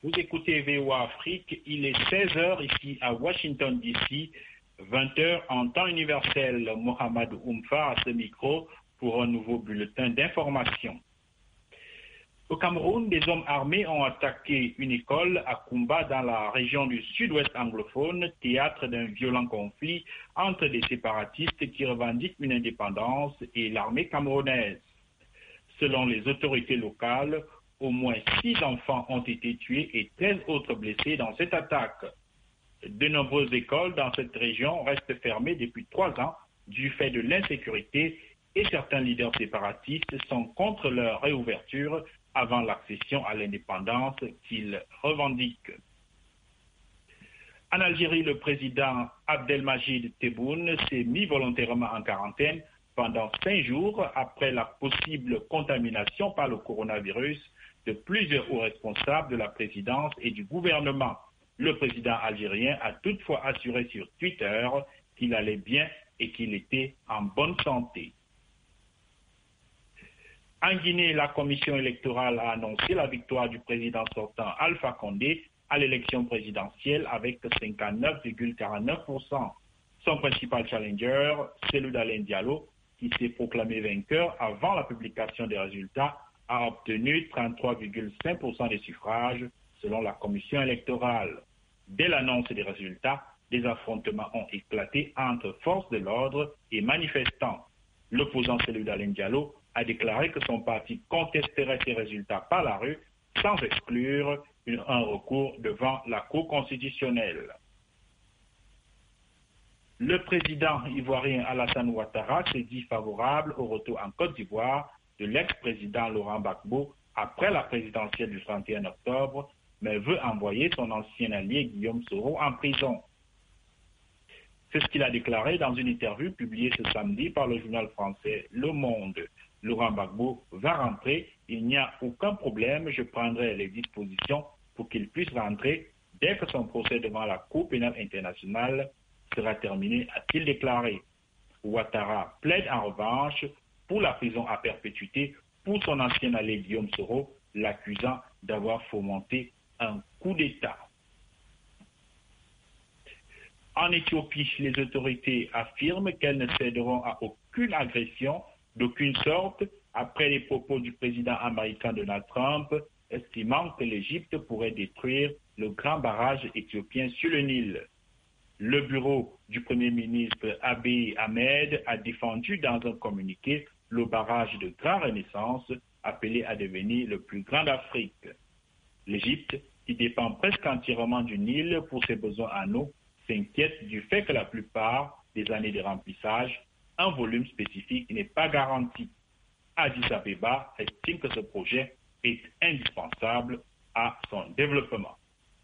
Vous écoutez VOA Afrique, il est 16h ici à Washington DC, 20h en temps universel. Mohamed Oumfa à ce micro pour un nouveau bulletin d'information. Au Cameroun, des hommes armés ont attaqué une école à Koumba dans la région du sud-ouest anglophone, théâtre d'un violent conflit entre des séparatistes qui revendiquent une indépendance et l'armée camerounaise. Selon les autorités locales, au moins 6 enfants ont été tués et 13 autres blessés dans cette attaque. De nombreuses écoles dans cette région restent fermées depuis 3 ans du fait de l'insécurité et certains leaders séparatistes sont contre leur réouverture avant l'accession à l'indépendance qu'ils revendiquent. En Algérie, le président Abdelmajid Tebboune s'est mis volontairement en quarantaine pendant 5 jours après la possible contamination par le coronavirus de plusieurs hauts responsables de la présidence et du gouvernement. Le président algérien a toutefois assuré sur Twitter qu'il allait bien et qu'il était en bonne santé. En Guinée, la commission électorale a annoncé la victoire du président sortant Alpha Condé à l'élection présidentielle avec 59,49%. Son principal challenger, Cellou Dalein Diallo, qui s'est proclamé vainqueur avant la publication des résultats, a obtenu 33,5% des suffrages selon la commission électorale. Dès l'annonce des résultats, des affrontements ont éclaté entre forces de l'ordre et manifestants. L'opposant Cellou Dalein Diallo a déclaré que son parti contesterait ces résultats par la rue sans exclure un recours devant la Cour constitutionnelle. Le président ivoirien Alassane Ouattara s'est dit favorable au retour en Côte d'Ivoire de l'ex-président Laurent Gbagbo après la présidentielle du 31 octobre, mais veut envoyer son ancien allié Guillaume Soro en prison. C'est ce qu'il a déclaré dans une interview publiée ce samedi par le journal français Le Monde. Laurent Gbagbo va rentrer, il n'y a aucun problème, je prendrai les dispositions pour qu'il puisse rentrer dès que son procès devant la Cour pénale internationale sera terminé, a-t-il déclaré. Ouattara plaide en revanche pour la prison à perpétuité pour son ancien allié Guillaume Soro, l'accusant d'avoir fomenté un coup d'État. En Éthiopie, les autorités affirment qu'elles ne céderont à aucune agression d'aucune sorte après les propos du président américain Donald Trump, estimant que l'Égypte pourrait détruire le grand barrage éthiopien sur le Nil. Le bureau du Premier ministre Abiy Ahmed a défendu dans un communiqué le barrage de Grande Renaissance, appelé à devenir le plus grand d'Afrique. L'Égypte, qui dépend presque entièrement du Nil pour ses besoins en eau, s'inquiète du fait que la plupart des années de remplissage, un volume spécifique n'est pas garanti. Addis Abeba estime que ce projet est indispensable à son développement.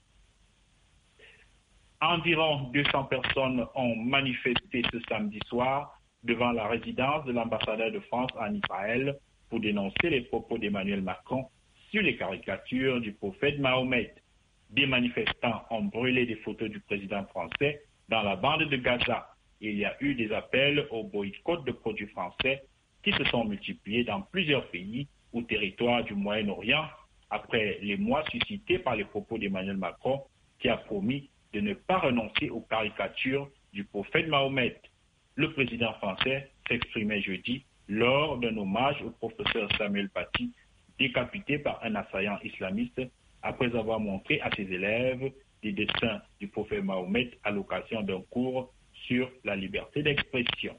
Environ 200 personnes ont manifesté ce samedi soir devant la résidence de l'ambassadeur de France en Israël pour dénoncer les propos d'Emmanuel Macron sur les caricatures du prophète Mahomet. Des manifestants ont brûlé des photos du président français dans la bande de Gaza. Il y a eu des appels au boycott de produits français qui se sont multipliés dans plusieurs pays ou territoires du Moyen-Orient après les mois suscités par les propos d'Emmanuel Macron qui a promis de ne pas renoncer aux caricatures du prophète Mahomet. Le président français s'exprimait jeudi lors d'un hommage au professeur Samuel Paty, décapité par un assaillant islamiste après avoir montré à ses élèves des dessins du prophète Mahomet à l'occasion d'un cours sur la liberté d'expression.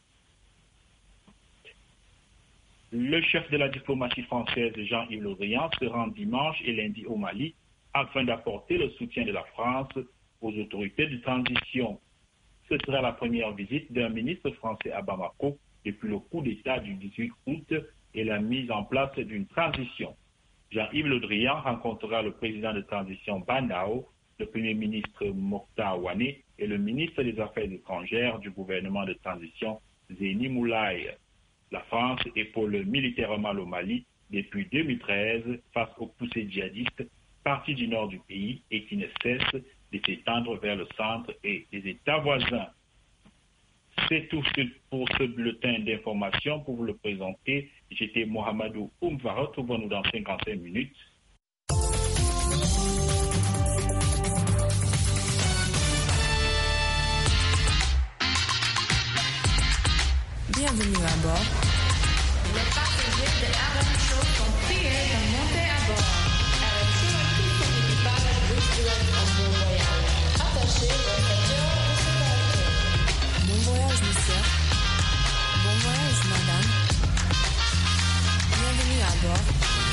Le chef de la diplomatie française, Jean-Yves Le Drian, se rend dimanche et lundi au Mali afin d'apporter le soutien de la France aux autorités de transition. Ce sera la première visite d'un ministre français à Bamako depuis le coup d'État du 18 août et la mise en place d'une transition. Jean-Yves Le Drian rencontrera le président de transition Bandao, le premier ministre Mokhtar Ouane et le ministre des Affaires étrangères du gouvernement de transition Zéni Moulaye. La France épaule militairement le Mali depuis 2013 face aux poussées djihadistes partis du nord du pays et qui ne cessent de s'étendre vers le centre et les États voisins. C'est tout pour ce bulletin d'information pour vous le présenter. J'étais Mohamedou Oumfa. Retrouvons-nous dans 55 minutes. Bienvenue à bord. Les passagers de RM Show sont priés de monter à bord. RM Show et tout son équipage wish you un bon voyage. Attachez vos ceintures de sécurité. Bon voyage, monsieur. Bon voyage, madame. Bienvenue à bord.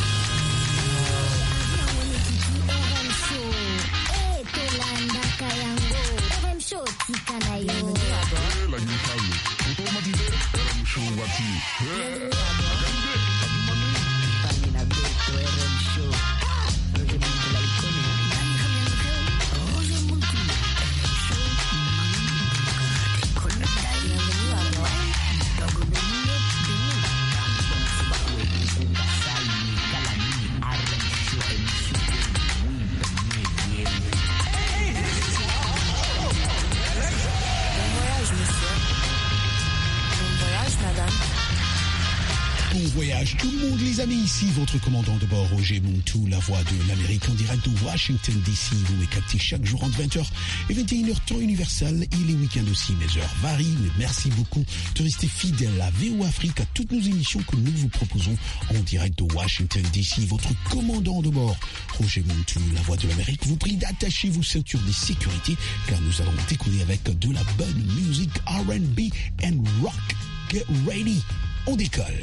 Bienvenue à bord. Bienvenue à bord. Bon voyage, monsieur. Bon voyage, madame. Bon voyage tout le monde les amis, ici votre commandant de bord Roger Montou, la voix de l'Amérique en direct de Washington DC. Vous m'écoutez capté chaque jour entre 20h et 21h temps universel et les week-ends aussi. Mes heures varient, mais merci beaucoup de rester fidèle à VO Afrique, à toutes nos émissions que nous vous proposons en direct de Washington DC. Votre commandant de bord Roger Montou, la voix de l'Amérique, vous prie d'attacher vos ceintures de sécurité car nous allons décoller avec de la bonne musique R&B and rock. Get ready, on décolle.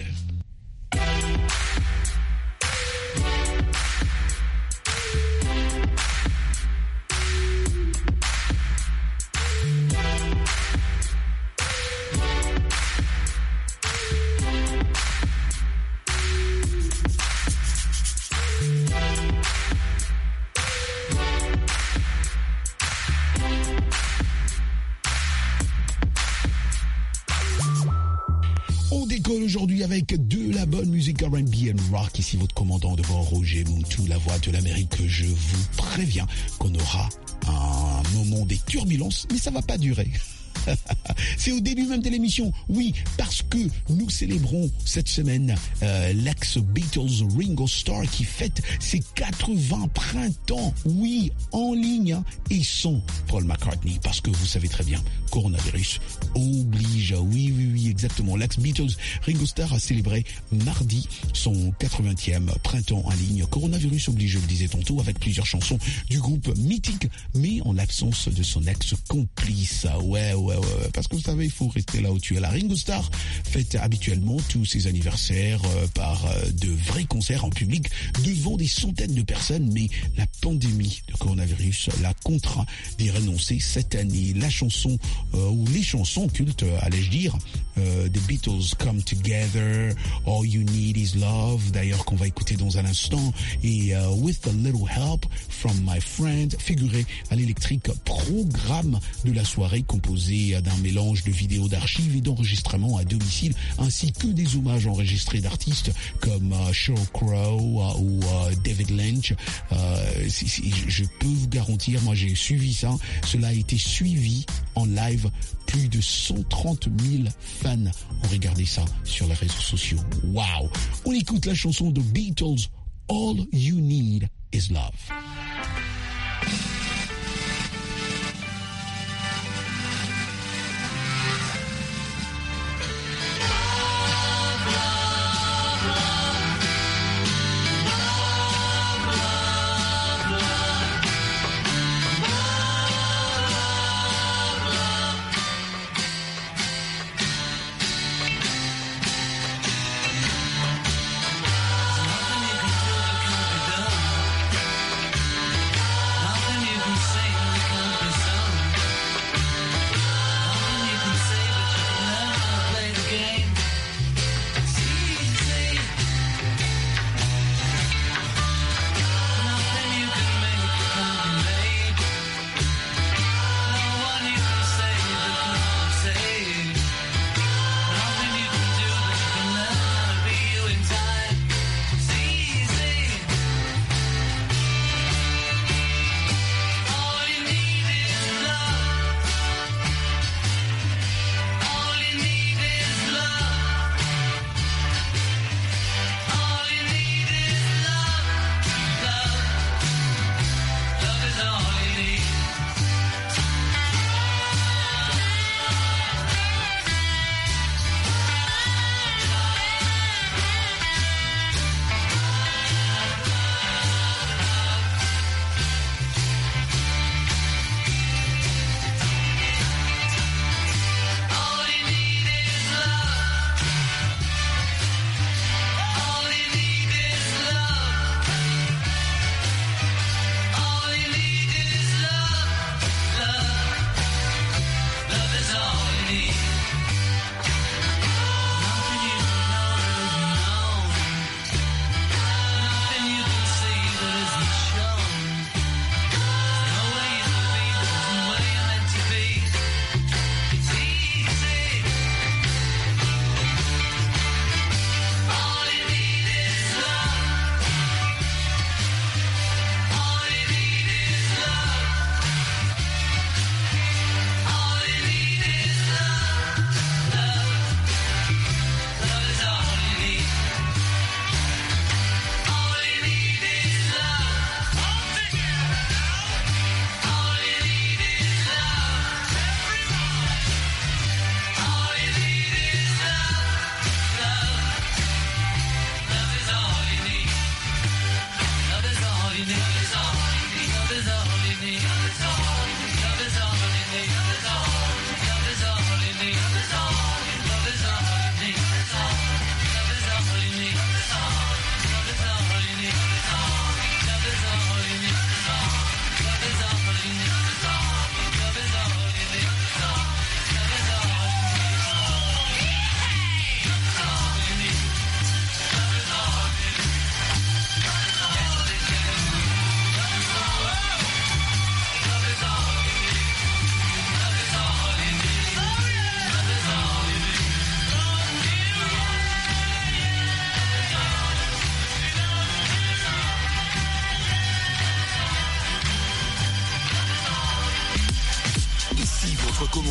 Aujourd'hui avec de la bonne musique R&B and rock. Ici votre commandant de bord Roger Montou, la voix de l'Amérique. Je vous préviens qu'on aura un moment des turbulences, mais ça va pas durer. C'est au début même de l'émission, oui, parce que nous célébrons cette semaine l'ex-Beatles Ringo Starr qui fête ses 80 printemps, oui, en ligne, hein, et sans Paul McCartney, parce que vous savez très bien, coronavirus oblige, oui, exactement. L'ex-Beatles Ringo Starr a célébré mardi son 80e printemps en ligne, coronavirus oblige, je vous le disais tantôt, avec plusieurs chansons du groupe mythique, mais en l'absence de son ex-complice. Ouais, parce que vous savez, il faut rester là où tu es. La Ringo Starr fête habituellement tous ses anniversaires par de vrais concerts en public devant des centaines de personnes, mais la pandémie de coronavirus l'a contraint d'y renoncer cette année. La chanson, ou les chansons cultes, allais-je dire, The Beatles Come Together, All You Need Is Love, d'ailleurs qu'on va écouter dans un instant, et With a Little Help from My Friend, figuré à l'électrique, programme de la soirée composé d'un mélange de vidéos d'archives et d'enregistrements à domicile, ainsi que des hommages enregistrés d'artistes comme Sheryl Crow ou David Lynch. Je peux vous garantir, moi j'ai suivi ça, cela a été suivi en live. Plus de 130 000 fans ont regardé ça sur les réseaux sociaux. Waouh! On écoute la chanson de Beatles, All You Need Is Love.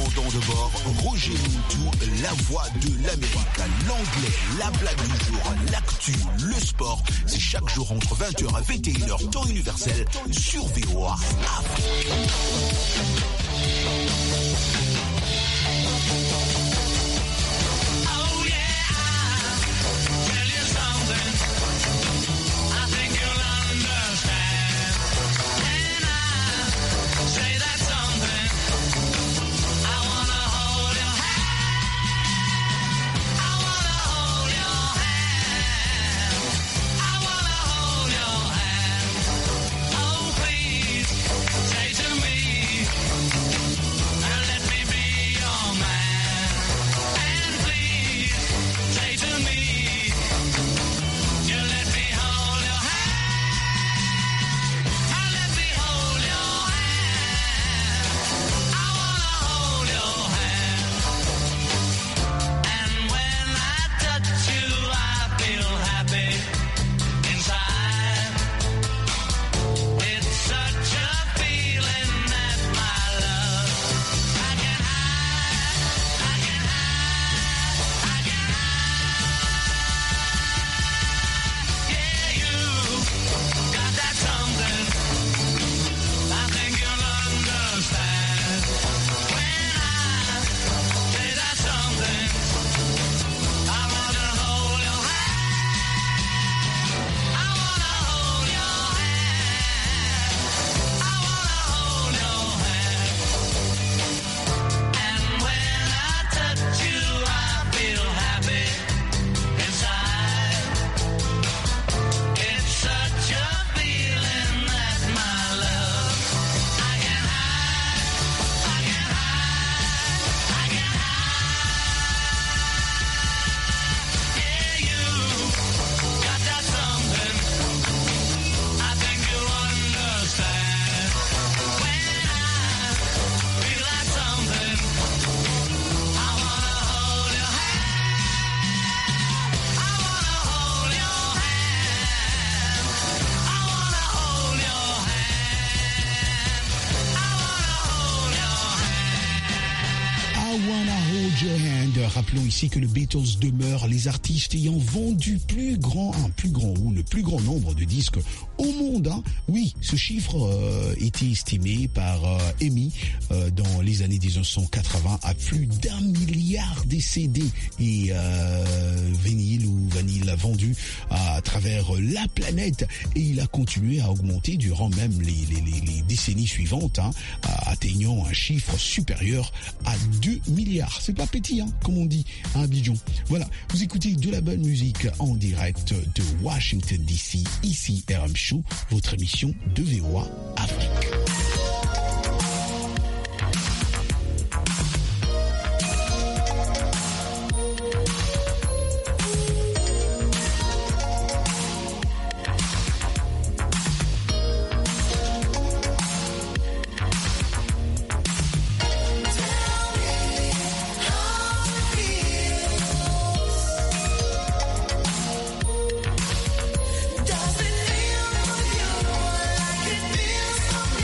commandant de bord, Roger Moutou, la voix de l'Amérique. L'anglais, la blague du jour, l'actu, le sport, c'est chaque jour entre 20h et 21h, temps universel, sur VOA Afrique. Rappelons ici que le Beatles demeure les artistes ayant vendu le plus grand nombre de disques au monde. Hein. Oui, ce chiffre était estimé par EMI dans les années 1980 à plus d'1 milliard de CD et vinyle vendus à travers la planète, et il a continué à augmenter durant même les décennies suivantes, hein, atteignant un chiffre supérieur à 2 milliards. C'est pas petit, hein, comme on dit à Abidjan. Voilà, vous écoutez de la bonne musique en direct de Washington DC, ici RM Show, votre émission de VOA Afrique. Does it feel good like it feels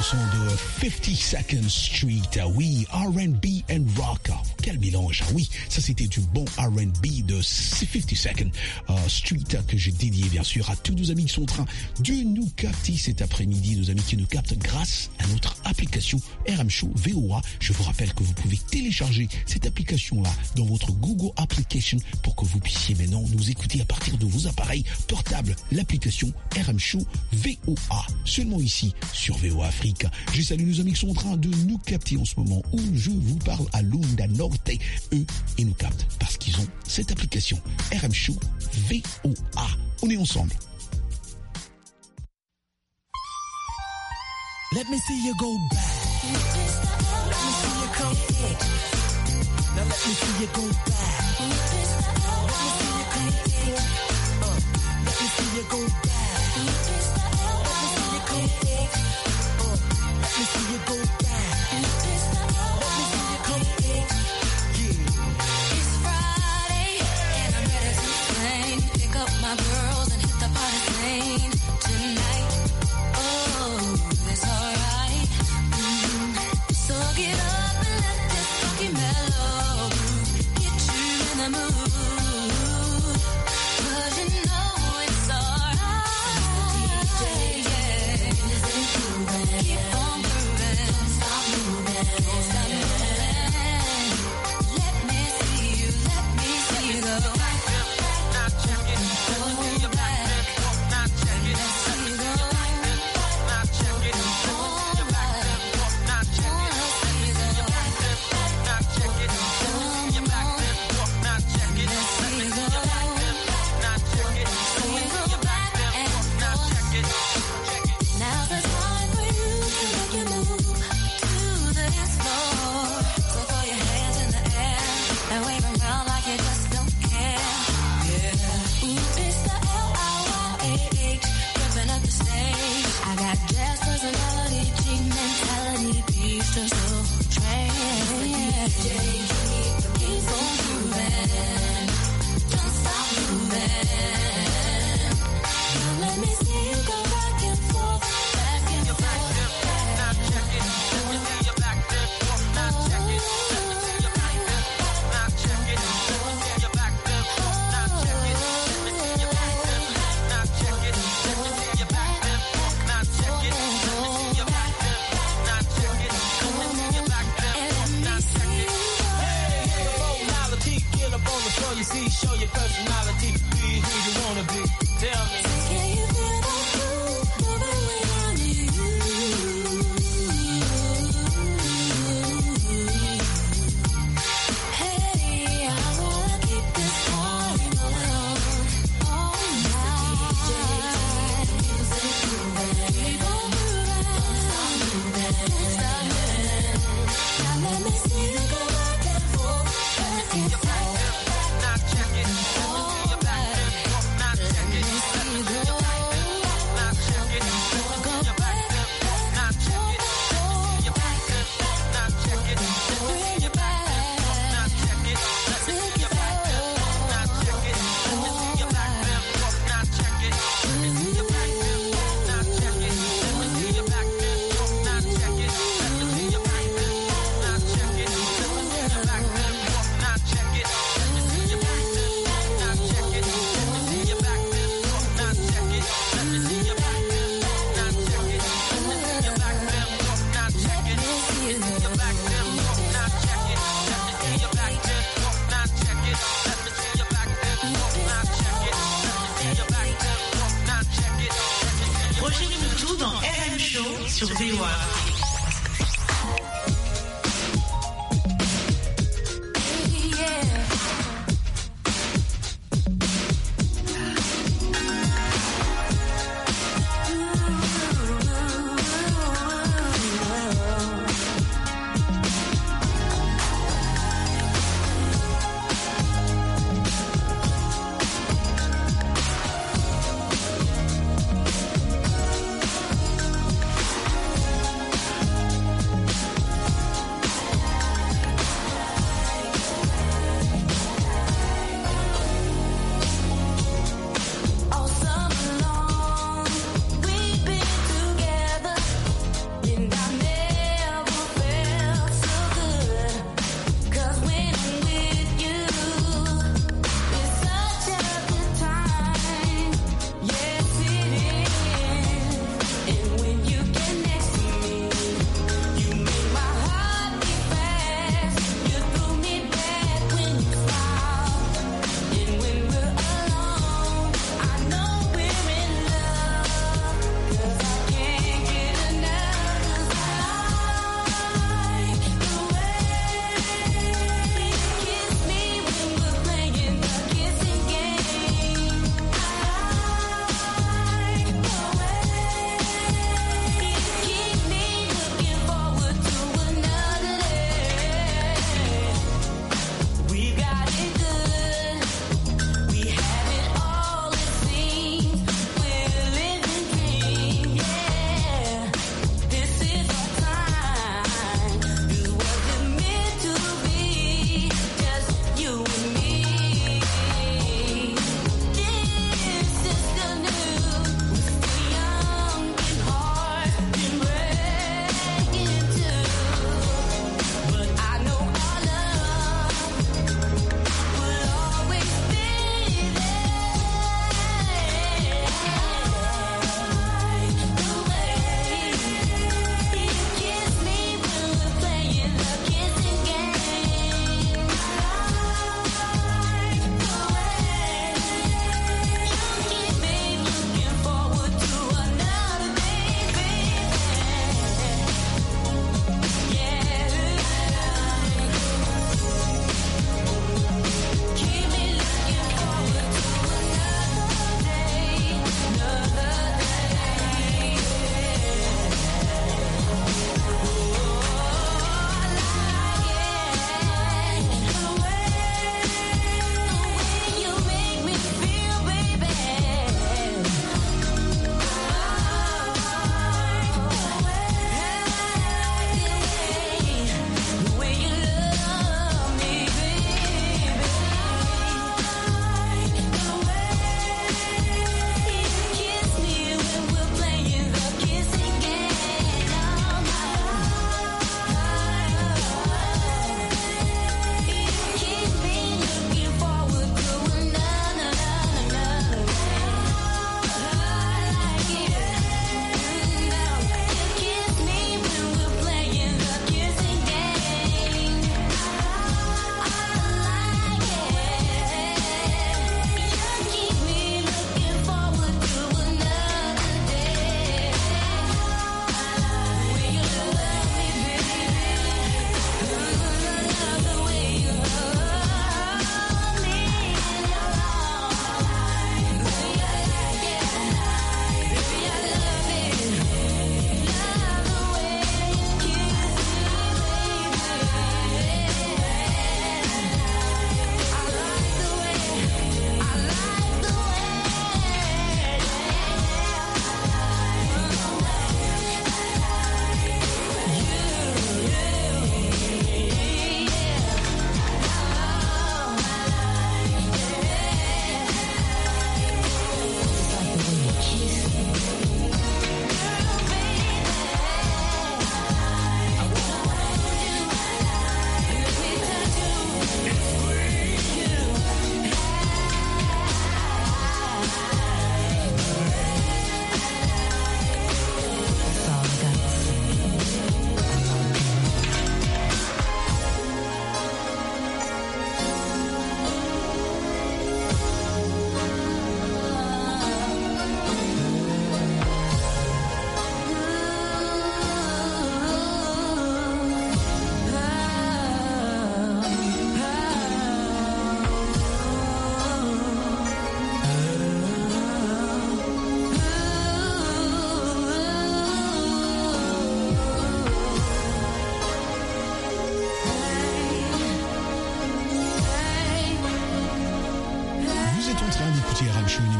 son de 52nd Street. Oui, R&B and rock. Quel mélange. Oui, ça c'était du bon R&B de 52nd Street que j'ai dédié bien sûr à tous nos amis qui sont en train de nous capter cet après-midi, nos amis qui nous captent grâce à notre application RM Show VOA. Je vous rappelle que vous pouvez télécharger cette application-là dans votre Google Application pour que vous puissiez maintenant nous écouter à partir de vos appareils portables. L'application RM Show VOA, seulement ici sur VOA Afrique. Je salue nos amis qui sont en train de nous capter en ce moment où je vous parle à Lunda Norte. Eux, ils nous captent parce qu'ils ont cette application RM Show VOA. On est ensemble. Let me see you go back. Let me see you come forward. Now let me see you go back. Let me see you come forward. Let me see you go back. Let me see you come forward. Let me see you go back. Let me see you come forward. Yeah. It's Friday and I'm ready to swing. Pick up my girls and hit the party scene tonight. Oh, it's alright. So get up and let this funky mellow get you in the mood. 'Cause you know it's alright. Yeah. Keep on grooving. Don't stop moving. Don't stop moving. Let me see you go. Let me see you go back. Now's the time for you to make your move to the dance floor. So throw your hands in the air and wave around like you just don't care. Yeah. Ooh, it's the LIYAH ripping up the stage. I got jazz personality, G mentality, beats to soul train. Keep on moving, don't stop moving. Now let me see you go back and forth, back and forth. Get up on the floor, you see, show your personality, be who you wanna be. Tell me. Can you feel the groove moving around you? Hey, I wanna keep this party going on all night. Keep on moving, don't stop moving. Now let me see you go back and forth, back and forth. Projetez-nous tout dans RM Show sur VOA.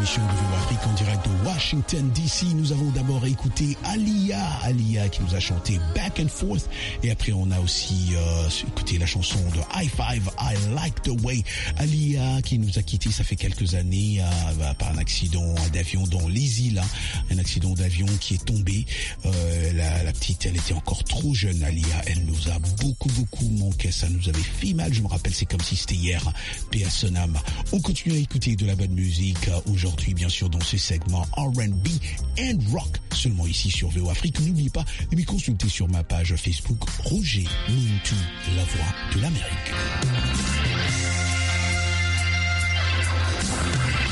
l'émission de VOA Afrique en direct de Washington DC. Nous avons d'abord écouté Alia qui nous a chanté Back and Forth, et après on a aussi écouté la chanson de High Five, I Like the Way. Alia qui nous a quittés, ça fait quelques années par un accident d'avion dans les îles, un accident d'avion qui est tombé. La petite, elle était encore trop jeune, Alia, elle nous a beaucoup manqué, ça nous avait fait mal, je me rappelle, c'est comme si c'était hier. Paix à son âme. On continue à écouter de la bonne musique aujourd'hui, bien sûr, dans ce segment R&B and Rock, seulement ici sur VOA Afrique. N'oubliez pas de me consulter sur ma page Facebook Roger Muntu, la voix de l'Amérique.